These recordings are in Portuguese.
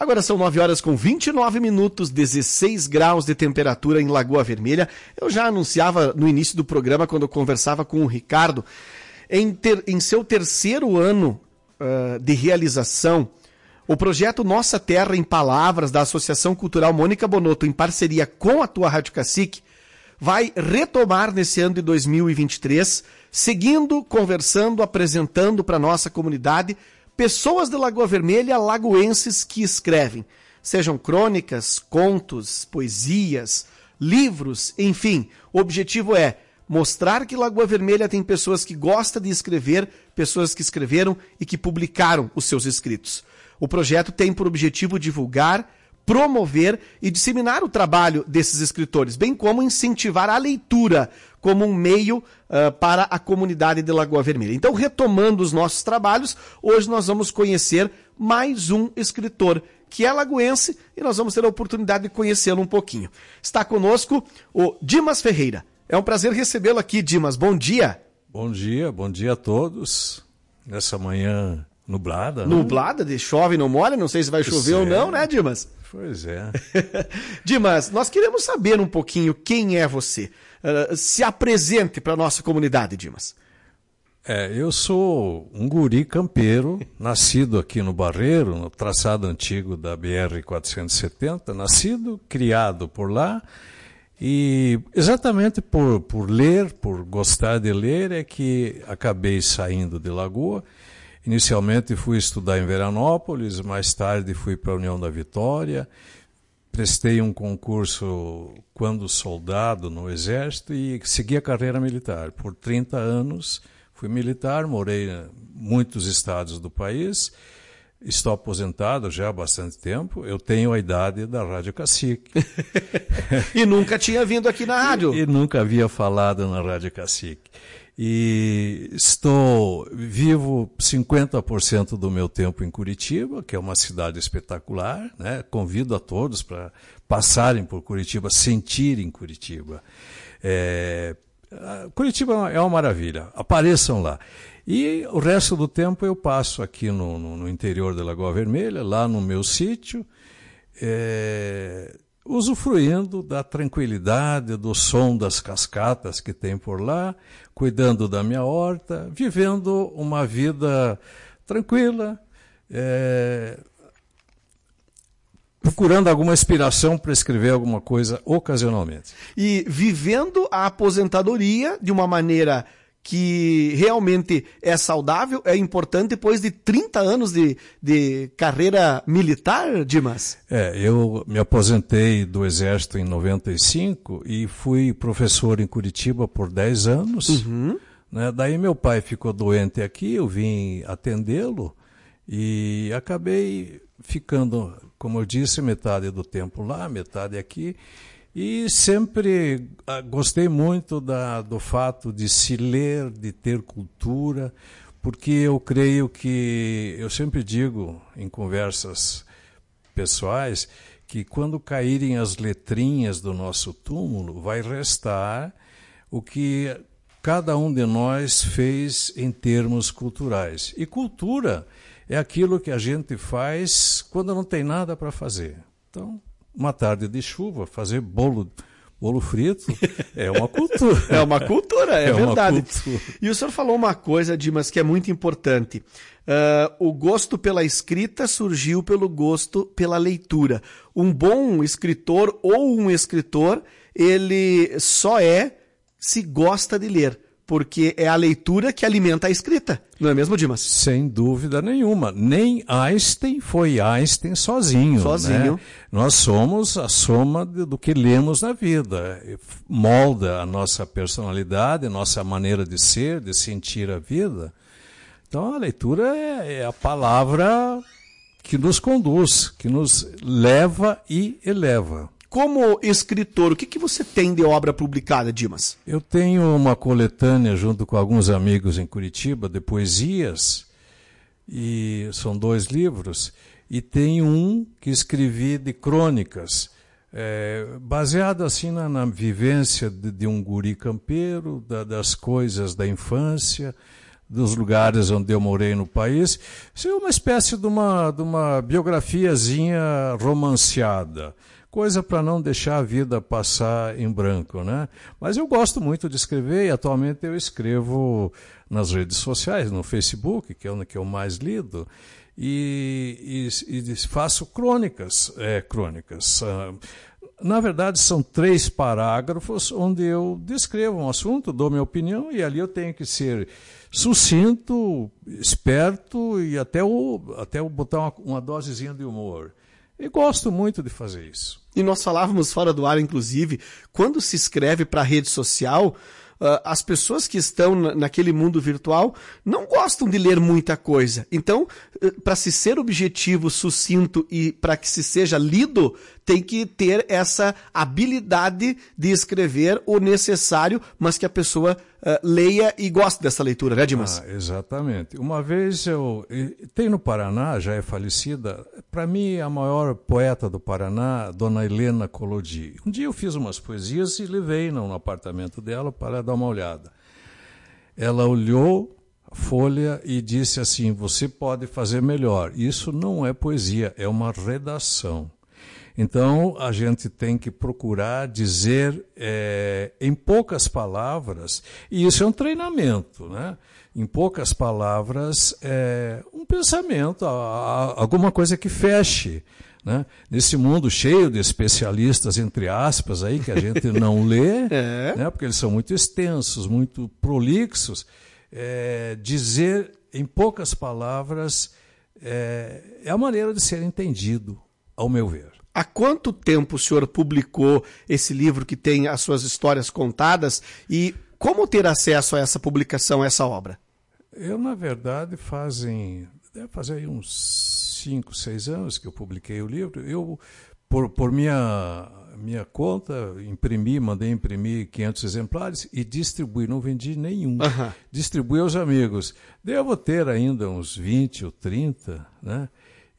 Agora são 9h29, 16 graus de temperatura em Lagoa Vermelha. Eu já anunciava no início do programa, quando eu conversava com o Ricardo, em seu terceiro ano de realização, o projeto Nossa Terra em Palavras, da Associação Cultural Mônica Bonotto, em parceria com a tua Rádio Cacique, vai retomar nesse ano de 2023, seguindo, conversando, apresentando para a nossa comunidade pessoas de Lagoa Vermelha, lagoenses que escrevem, sejam crônicas, contos, poesias, livros, enfim. O objetivo é mostrar que Lagoa Vermelha tem pessoas que gostam de escrever, pessoas que escreveram e que publicaram os seus escritos. O projeto tem por objetivo divulgar, promover e disseminar o trabalho desses escritores, bem como incentivar a leitura como um meio para a comunidade de Lagoa Vermelha. Então, retomando os nossos trabalhos, hoje nós vamos conhecer mais um escritor que é lagoense e nós vamos ter a oportunidade de conhecê-lo um pouquinho. Está conosco o Dimas Ferreira. É um prazer recebê-lo aqui, Dimas. Bom dia. Bom dia a todos. Nessa manhã nublada, né? Nublada, chove, não molha, não sei se vai chover ou não, né, Dimas? Pois é. Dimas, nós queremos saber um pouquinho quem é você. Se apresente para a nossa comunidade, Dimas. Eu sou um guri campeiro, nascido aqui no Barreiro, no traçado antigo da BR-470, nascido, criado por lá, e exatamente por ler, por gostar de ler, é que acabei saindo de Lagoa. Inicialmente fui estudar em Veranópolis, mais tarde fui para a União da Vitória, prestei um concurso quando soldado no Exército e segui a carreira militar. Por 30 anos fui militar, morei em muitos estados do país, estou aposentado já há bastante tempo, eu tenho a idade da Rádio Cacique. E nunca tinha vindo aqui na rádio. E nunca havia falado na Rádio Cacique. E vivo 50% do meu tempo em Curitiba, que é uma cidade espetacular, né? Convido a todos para passarem por Curitiba, sentirem Curitiba. Curitiba é uma maravilha, apareçam lá. E o resto do tempo eu passo aqui no interior da Lagoa Vermelha, lá no meu sítio, usufruindo da tranquilidade, do som das cascatas que tem por lá, cuidando da minha horta, vivendo uma vida tranquila, procurando alguma inspiração para escrever alguma coisa ocasionalmente. E vivendo a aposentadoria de uma maneira que realmente é saudável, é importante depois de 30 anos de carreira militar, Dimas? Eu me aposentei do Exército em 95 e fui professor em Curitiba por 10 anos. Uhum. Né? Daí meu pai ficou doente aqui, eu vim atendê-lo e acabei ficando, como eu disse, metade do tempo lá, metade aqui. E sempre gostei muito do fato de se ler, de ter cultura, porque eu creio que, eu sempre digo em conversas pessoais, que quando caírem as letrinhas do nosso túmulo, vai restar o que cada um de nós fez em termos culturais. E cultura é aquilo que a gente faz quando não tem nada para fazer. Então, uma tarde de chuva, fazer bolo frito é uma cultura. É uma cultura, é verdade. Cultura. E o senhor falou uma coisa, Dimas, que é muito importante. O gosto pela escrita surgiu pelo gosto pela leitura. Um bom escritor ou um escritor, ele só se gosta de ler. Porque é a leitura que alimenta a escrita, não é mesmo, Dimas? Sem dúvida nenhuma. Nem Einstein foi Einstein sozinho. Sozinho. Né? Nós somos a soma do que lemos na vida. Molda a nossa personalidade, nossa maneira de ser, de sentir a vida. Então a leitura é a palavra que nos conduz, que nos leva e eleva. Como escritor, o que você tem de obra publicada, Dimas? Eu tenho uma coletânea junto com alguns amigos em Curitiba de poesias, e são 2 livros, e tenho um que escrevi de crônicas, baseado assim na vivência de um guri campeiro, das coisas da infância, dos lugares onde eu morei no país. Isso é uma espécie de uma biografiazinha romanceada. Coisa para não deixar a vida passar em branco, né? Mas eu gosto muito de escrever e atualmente eu escrevo nas redes sociais, no Facebook, que é o que eu mais lido, e faço crônicas. Na verdade, são 3 parágrafos onde eu descrevo um assunto, dou minha opinião, e ali eu tenho que ser sucinto, esperto e até botar uma dosezinha de humor. E gosto muito de fazer isso. E nós falávamos fora do ar, inclusive, quando se escreve para a rede social, as pessoas que estão naquele mundo virtual não gostam de ler muita coisa. Então, para se ser objetivo, sucinto e para que se seja lido, tem que ter essa habilidade de escrever o necessário, mas que a pessoa leia e goste dessa leitura, né, Dimas? Exatamente. Uma vez tem no Paraná, já é falecida, para mim a maior poeta do Paraná, Dona Helena Collodi. Um dia eu fiz umas poesias e levei no apartamento dela para dar uma olhada. Ela olhou a folha e disse assim: você pode fazer melhor. Isso não é poesia, é uma redação. Então, a gente tem que procurar dizer em poucas palavras, e isso é um treinamento, né? Em poucas palavras, um pensamento, alguma coisa que feche, né? Nesse mundo cheio de especialistas, entre aspas, aí, que a gente não lê, né? Porque eles são muito extensos, muito prolixos, dizer em poucas palavras é a maneira de ser entendido, ao meu ver. Há quanto tempo o senhor publicou esse livro que tem as suas histórias contadas e como ter acesso a essa publicação, a essa obra? Eu, na verdade, deve fazer aí uns 5, 6 anos que eu publiquei o livro. Eu, por minha conta, mandei imprimir 500 exemplares e distribuí, não vendi nenhum. Uhum. Distribuí aos amigos. Devo ter ainda uns 20 ou 30, né?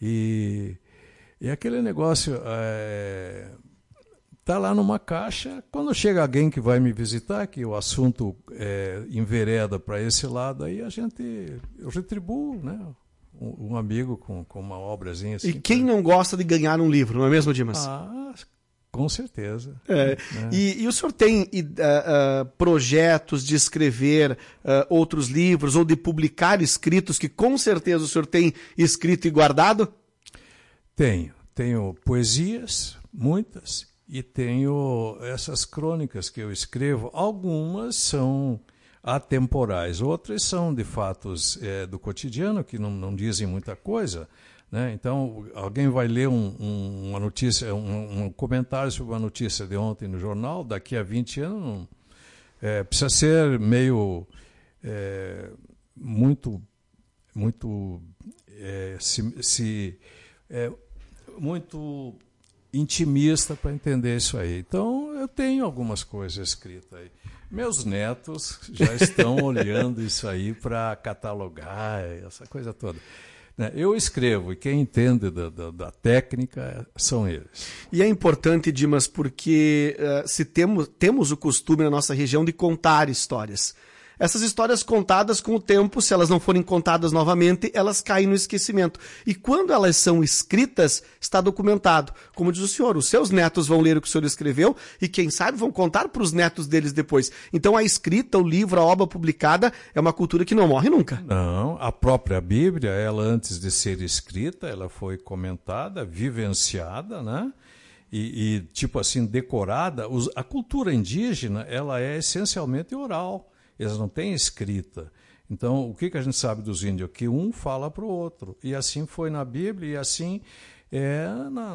E aquele negócio está lá numa caixa. Quando chega alguém que vai me visitar, que o assunto envereda para esse lado, aí eu retribuo, né? Um amigo com uma obrazinha assim. E quem não gosta de ganhar um livro, não é mesmo, Dimas? Com certeza. E o senhor tem projetos de escrever outros livros ou de publicar escritos que com certeza o senhor tem escrito e guardado? Tenho poesias, muitas, e tenho essas crônicas que eu escrevo. Algumas são atemporais, outras são de fatos do cotidiano, que não dizem muita coisa, né? Então, alguém vai ler uma notícia, um comentário sobre uma notícia de ontem no jornal, daqui a 20 anos, precisa ser meio muito muito intimista para entender isso aí. Então, eu tenho algumas coisas escritas aí. Meus netos já estão olhando isso aí para catalogar, essa coisa toda. Eu escrevo, e quem entende da técnica são eles. E é importante, Dimas, porque se temos o costume na nossa região de contar histórias. Essas histórias contadas com o tempo, se elas não forem contadas novamente, elas caem no esquecimento. E quando elas são escritas, está documentado. Como diz o senhor, os seus netos vão ler o que o senhor escreveu e, quem sabe, vão contar para os netos deles depois. Então a escrita, o livro, a obra publicada é uma cultura que não morre nunca. Não, a própria Bíblia, ela antes de ser escrita, ela foi comentada, vivenciada, né? E tipo assim, decorada. A cultura indígena, ela é essencialmente oral. Eles não têm escrita. Então, o que a gente sabe dos índios? Que um fala para o outro. E assim foi na Bíblia, e assim é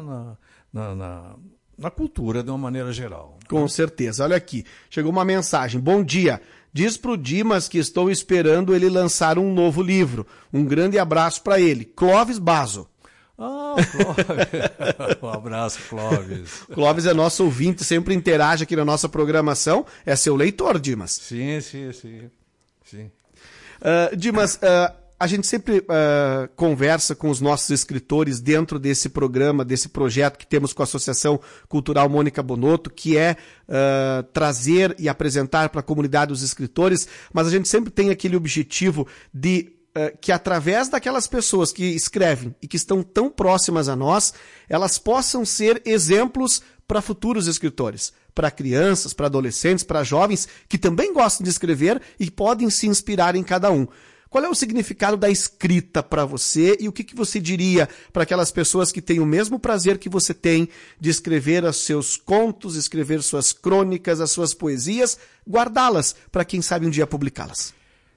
na cultura de uma maneira geral. Com certeza. Olha aqui, chegou uma mensagem. Bom dia. Diz para o Dimas que estou esperando ele lançar um novo livro. Um grande abraço para ele. Clóvis Basso. Clóvis. Um abraço, Clóvis. Clóvis é nosso ouvinte, sempre interage aqui na nossa programação. É seu leitor, Dimas. Sim. Dimas, A gente sempre conversa com os nossos escritores dentro desse programa, desse projeto que temos com a Associação Cultural Mônica Bonotto, que é trazer e apresentar para a comunidade os escritores, mas a gente sempre tem aquele objetivo de que através daquelas pessoas que escrevem e que estão tão próximas a nós, elas possam ser exemplos para futuros escritores, para crianças, para adolescentes, para jovens que também gostam de escrever e podem se inspirar em cada um. Qual é o significado da escrita para você e o que você diria para aquelas pessoas que têm o mesmo prazer que você tem de escrever os seus contos, escrever suas crônicas, as suas poesias, guardá-las para quem sabe um dia publicá-las?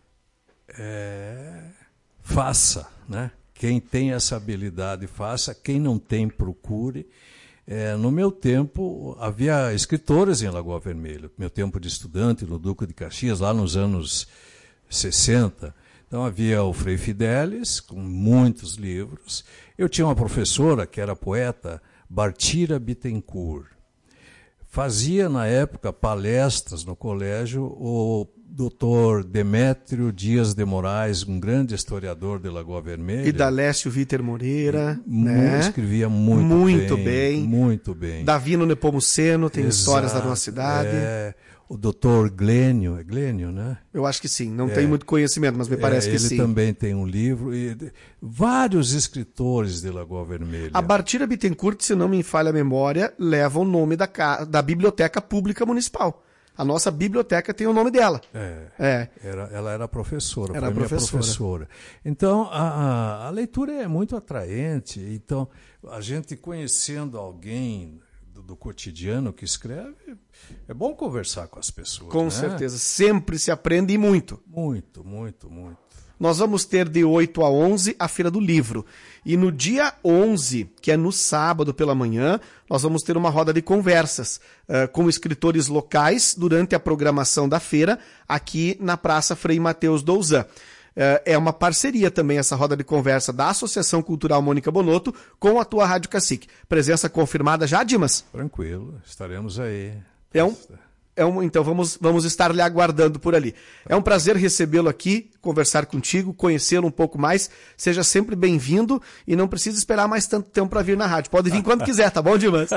Faça, né? Quem tem essa habilidade, faça. Quem não tem, procure. No meu tempo, havia escritores em Lagoa Vermelha. Meu tempo de estudante no Duque de Caxias, lá nos anos 60. Então havia o Frei Fidelis, com muitos livros. Eu tinha uma professora que era poeta, Bartira Bittencourt. Fazia, na época, palestras no colégio, o Dr. Demétrio Dias de Moraes, um grande historiador de Lagoa Vermelha. E Dalécio Víter Moreira. Né? Escrevia muito bem. Muito bem. Davino Nepomuceno, tem histórias da nossa cidade. O Dr. Glênio, é Glênio, né? Eu acho que sim, não tenho muito conhecimento, mas me parece que sim. Ele também tem um livro, e vários escritores de Lagoa Vermelha. A Bartira Bittencourt, se não me falha a memória, leva o nome da Biblioteca Pública Municipal. A nossa biblioteca tem o nome dela. Ela era professora, era minha professora. Então, a leitura é muito atraente. Então, a gente conhecendo alguém do cotidiano que escreve, é bom conversar com as pessoas. Com certeza, sempre se aprende e muito. Muito. Nós vamos ter de 8 a 11 a Feira do Livro. E no dia 11, que é no sábado pela manhã, nós vamos ter uma roda de conversas com escritores locais durante a programação da feira aqui na Praça Frei Mateus Douzan. É uma parceria também essa roda de conversa da Associação Cultural Mônica Bonotto com a tua Rádio Cacique. Presença confirmada já, Dimas? Tranquilo, estaremos aí. Então vamos estar lhe aguardando por ali. É um prazer recebê-lo aqui, conversar contigo, conhecê-lo um pouco mais. Seja sempre bem-vindo e não precisa esperar mais tanto tempo para vir na rádio. Pode vir quando quiser, tá bom, Dimas?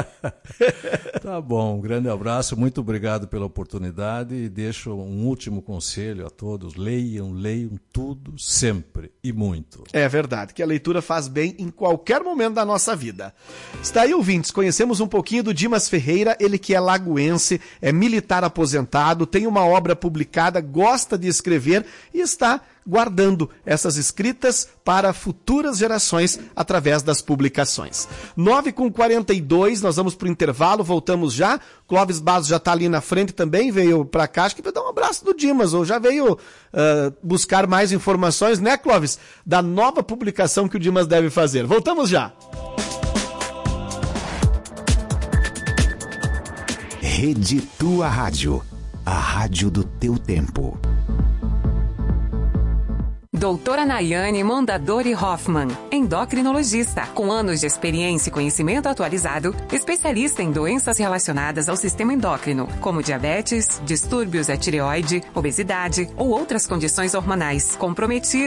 Tá bom, um grande abraço, muito obrigado pela oportunidade e deixo um último conselho a todos. Leiam tudo, sempre e muito. É verdade, que a leitura faz bem em qualquer momento da nossa vida. Está aí, ouvintes, conhecemos um pouquinho do Dimas Ferreira, ele que é lagoense, é militar aposentado, tem uma obra publicada, gosta de escrever e está guardando essas escritas para futuras gerações através das publicações. 9h42, nós vamos para o intervalo, voltamos já. Clóvis Basso já está ali na frente também, veio para cá, acho que vai dar um abraço do Dimas, ou já veio buscar mais informações, né, Clóvis? Da nova publicação que o Dimas deve fazer. Voltamos já. Rede Tua Rádio, a rádio do teu tempo. Doutora Nayane Mondadori Hoffman, endocrinologista, com anos de experiência e conhecimento atualizado, especialista em doenças relacionadas ao sistema endócrino, como diabetes, distúrbios da tireoide, obesidade ou outras condições hormonais, comprometida